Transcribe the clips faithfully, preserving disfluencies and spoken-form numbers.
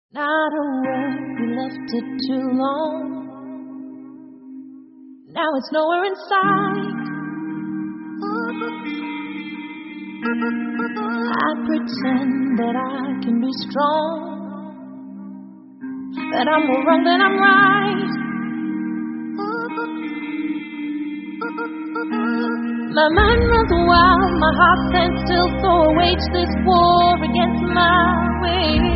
Not a word, we left it too long. Now it's nowhere in sight. I pretend that I can be strong, that I'm more wrong than I'm right. My mind runs wild, my heart stands still, so I wage this war against my will.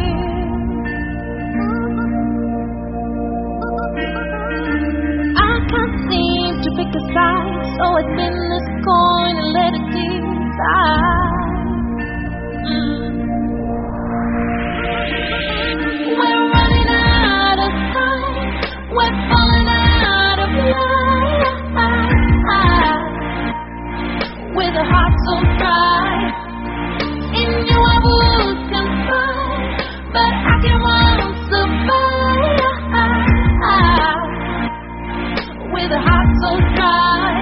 I can't seem to pick a side, so I spin this coin and let it decide. Mm. We're running out of time, we're falling out of line. With a heart so dry, in you I would confide, but I can won't survive. With a heart so dry,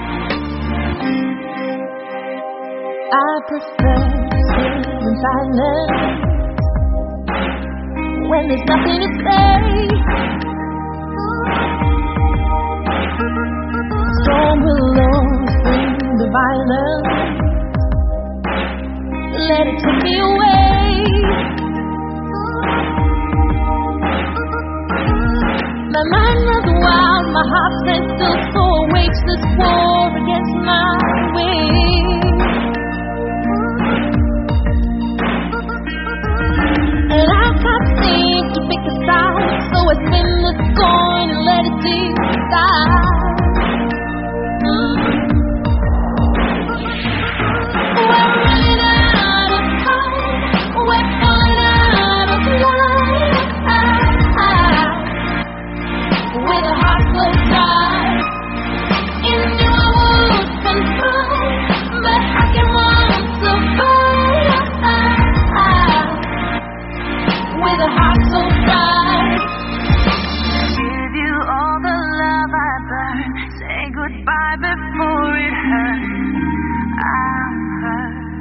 I prefer to sit in silence when there's nothing to say. Storm below, spring the violence, let it take me away. My mind runs wild, my heart stands still, so I wage this war against my will. And I can't seem to pick a side, so I spin this coin and let it decide. Goodbye before it hurts. I'm hurt.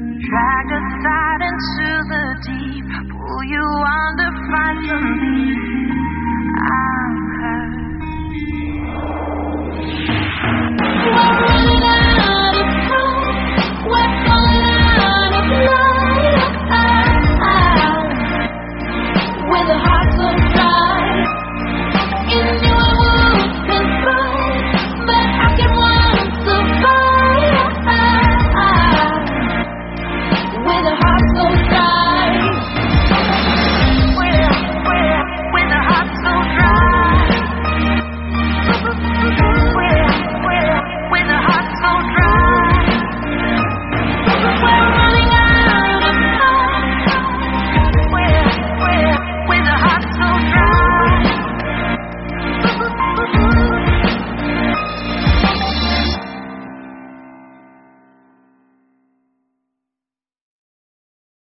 Drag aside into the deep, pull you under, find some peace.